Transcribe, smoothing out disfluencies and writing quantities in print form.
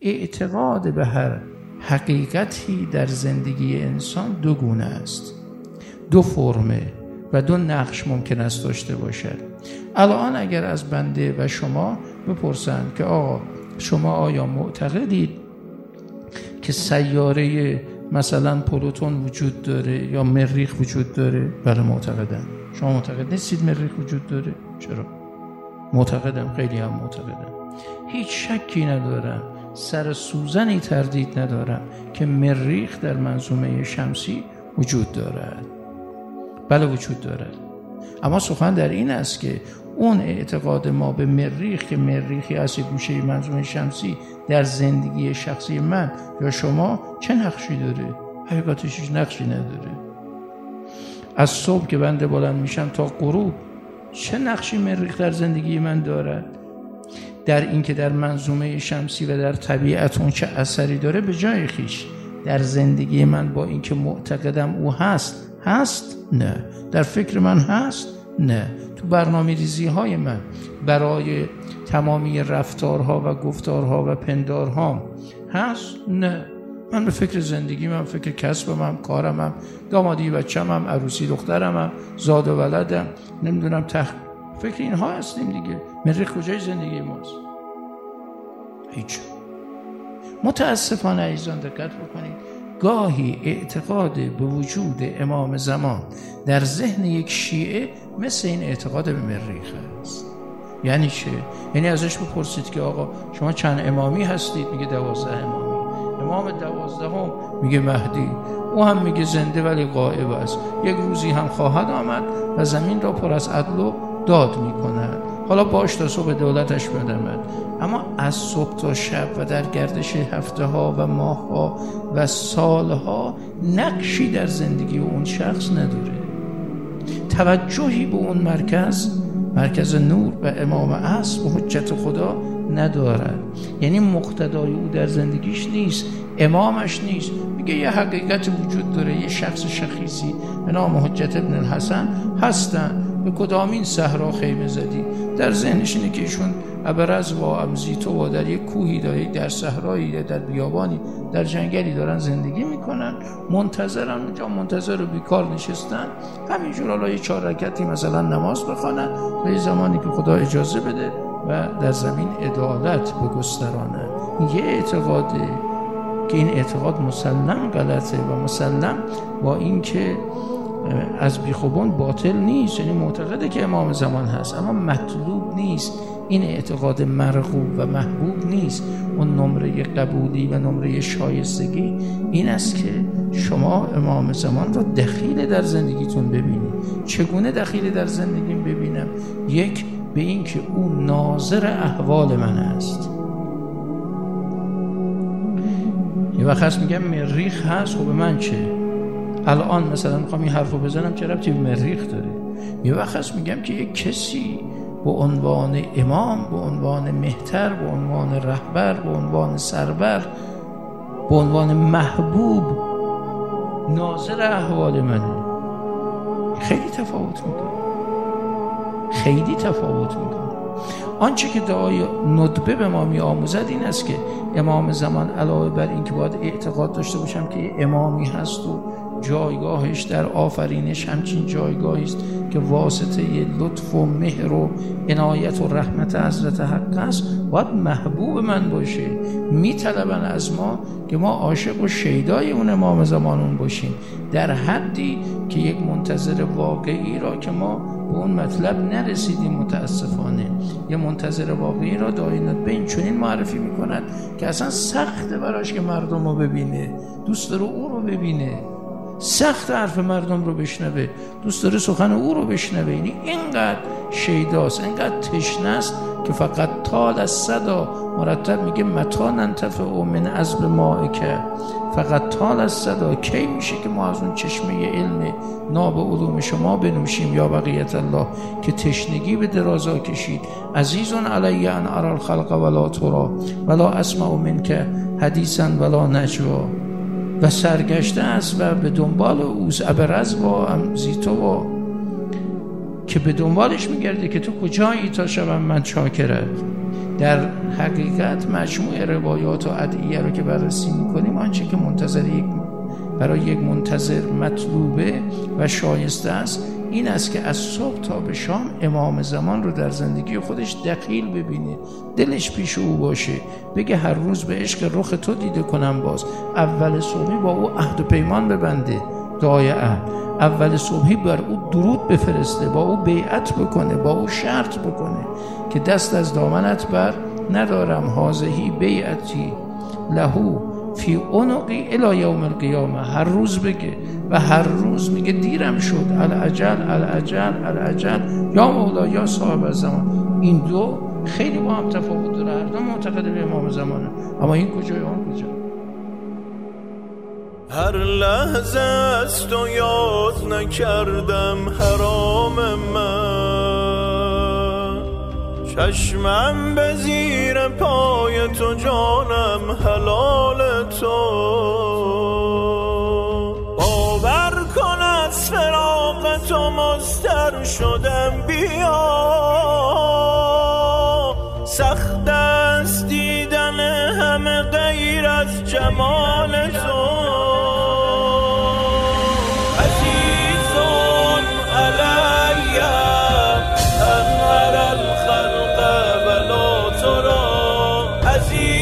اعتقاد به هر حقیقتی در زندگی انسان دو گونه است، دو فرمه و دو نقش ممکن است داشته باشد. الان اگر از بنده و شما بپرسند که آقا شما آیا معتقدید که سیاره مثلا پلوتون وجود داره یا مریخ وجود داره؟ بله معتقدم. شما معتقد نیستید مریخ وجود داره؟ چرا؟ معتقدم، خیلی هم معتقدم. هیچ شکی ندارم، سر سوزنی تردید ندارم که مریخ در منظومه شمسی وجود دارد. بله وجود دارد. اما سخن در این است که اون اعتقاد ما به مریخ که مریخی از گوشه منظومه شمسی در زندگی شخصی من یا شما چه نقشی داره؟ حقیقتش هیچ نقشی نداره. از صبح که بنده بلند میشم تا غروب چه نقشی مریخ در زندگی من دارد؟ در این که در منظومه شمسی و در طبیعت اون چه اثری داره به جای خیش در زندگی من با اینکه معتقدم او هست؟ نه. در فکر من هست؟ نه. تو برنامه‌ریزی های من برای تمامی رفتارها و گفتارها و پندارهام هست؟ نه. من به فکر زندگیمم، فکر کسبمم، کارمم، دامادی بچه‌مم، عروسی دخترمم، زاد و ولدم، نمیدونم فکر اینها هستیم دیگه. مریخ کجای زندگی ماست؟ هیچ. متاسفانه عزیزان دقت بکنید، گاهی اعتقاد به وجود امام زمان در ذهن یک شیعه مثل این اعتقاد به مریخ است. یعنی چه؟ یعنی ازش بپرسید که آقا شما چند امامی هستید؟ میگه 12 امامی. امام 12 میگه مهدی، او هم میگه زنده ولی غائب است، یک روزی هم خواهد آمد و زمین را پر از عدل و داد میکند. حالا باش تا صبح دولتش بدمد. اما از صبح تا شب و در گردش هفته ها و ماه ها و سال ها نقشی در زندگی اون شخص نداره. توجهی به اون مرکز نور و امام عصر و حجت خدا ندارد. یعنی مقتدای او در زندگیش نیست، امامش نیست. میگه یه حقیقت وجود داره، یه شخص شخیصی به نام حجت ابن الحسن هستن، به کدامین صحرا خیمه زدی؟ در ذهنش اینه که ایشون ابرز و امزیتو و در یک کوهی داره، در صحرایی، در بیابانی، در جنگلی دارن زندگی میکنن، منتظرن، اونجا منتظر و بیکار نشستن، همینجور حالا یه 4 رکعتی مثلا نماز بخوانن به یه زمانی که خدا اجازه بده و در زمین عدالت بگسترانه. یه اعتقاده که این اعتقاد مسلم غلطه و مسلم با این که از بیخوبان باطل نیست، یعنی معتقده که امام زمان هست اما مطلوب نیست. این اعتقاد مرغوب و محبوب نیست. اون نمره قبولی و نمره شایستگی این است که شما امام زمان رو دخیل در زندگیتون ببینید. چگونه دخیل در زندگیم ببینم؟ یک، به این که او ناظر احوال من است. یه وقت هست میگم مریخ هست، خب به من چه؟ الان مثلا میخوام این حرفو بزنم چه ربطی به مریخ داره؟ یه وقت هست میگم که یک کسی به عنوان امام، به عنوان مهتر، به عنوان رهبر، به عنوان سرور، به عنوان محبوب ناظر احوال منه. خیلی تفاوت میکنه. آنچه که دعای ندبه به ما می آموزد این است که امام زمان علاوه بر این که باید اعتقاد داشته باشم که امامی هست و جایگاهش در آفرینش همچین جایگاهی است که واسطه لطف و مهر و عنایت و رحمت حضرت حق است، باید محبوب من باشه. میطلبن از ما که ما عاشق و شیدای اون امام زمانون باشیم، در حدی که یک منتظر واقعی را که ما به اون مطلب نرسیدیم متاسفانه، یه منتظر واقعی را داعی ندبه این چنین معرفی میکنند که اصلا سخته براش که مردم رو ببینه، دوست داره او رو ببینه، سخت حرف مردم رو بشنوه، دوست داره سخن او رو بشنوه. یعنی اینقدر شیداست، اینقدر تشنه است که فقط طال از صدا، مرتب میگه متا ننتفع من عذب مائکه، فقط طال از صدا، کی میشه که ما از اون چشمه علم ناب علوم شما بنوشیم یا بقیت الله که تشنگی به درازا کشید. عزیزون علی ان ارى الخلق ولا ترى ولا اسمع منک حدیثا ولا نجوا، و سرگشته است و به دنبال اوز ابرز و امزیتو که به دنبالش میگرده که تو کجایی تا شبم من چاکرت. در حقیقت مجموع روایات و ادعیه رو که بررسی میکنیم، آنچه که برای یک منتظر مطلوبه و شایسته است این است که از صبح تا به شام امام زمان رو در زندگی خودش دخیل ببینه، دلش پیش او باشه، بگه هر روز به عشق رخ تو دیده کنم باز. اول صبحی با او عهد و پیمان ببنده، دعای عهد. اول صبحی بر او درود بفرسته، با او بیعت بکنه، با او شرط بکنه که دست از دامنت بر ندارم، هازهی بیعتی لهو فی عنقی الی یوم القیامه. هر روز بگه و هر روز میگه دیرم شد، العجل العجل العجل یا مولا یا صاحب الزمان. این دو خیلی با هم تفاوت داره، هر دو معتقد به امام زمانه، اما این کجای اون کجا؟ هر لحظه از تو یاد نکردم حرام من، چشمم به زیر پای تو جانم حلال تو. باور کن از فراق تو مضطر شدم، بیا سخت است دیدن همه غیر از جمال تو. عزیز